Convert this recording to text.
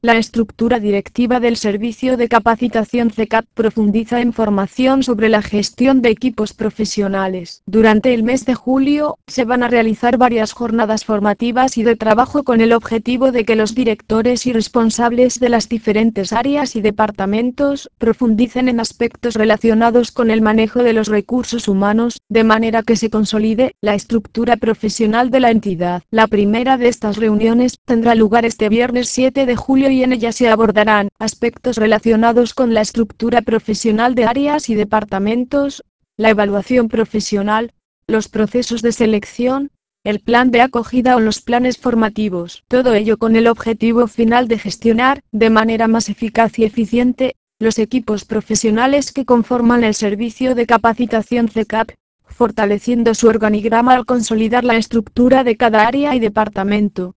La estructura directiva del Servicio de Capacitación CECAP profundiza en formación sobre la gestión de equipos profesionales. Durante el mes de julio, se van a realizar varias jornadas formativas y de trabajo con el objetivo de que los directores y responsables de las diferentes áreas y departamentos profundicen en aspectos relacionados con el manejo de los recursos humanos, de manera que se consolide la estructura profesional de la entidad. La primera de estas reuniones tendrá lugar este viernes 7 de julio y en ella se abordarán aspectos relacionados con la estructura profesional de áreas y departamentos, la evaluación profesional, los procesos de selección, el plan de acogida o los planes formativos. Todo ello con el objetivo final de gestionar, de manera más eficaz y eficiente, los equipos profesionales que conforman el servicio de capacitación CECAP, fortaleciendo su organigrama al consolidar la estructura de cada área y departamento.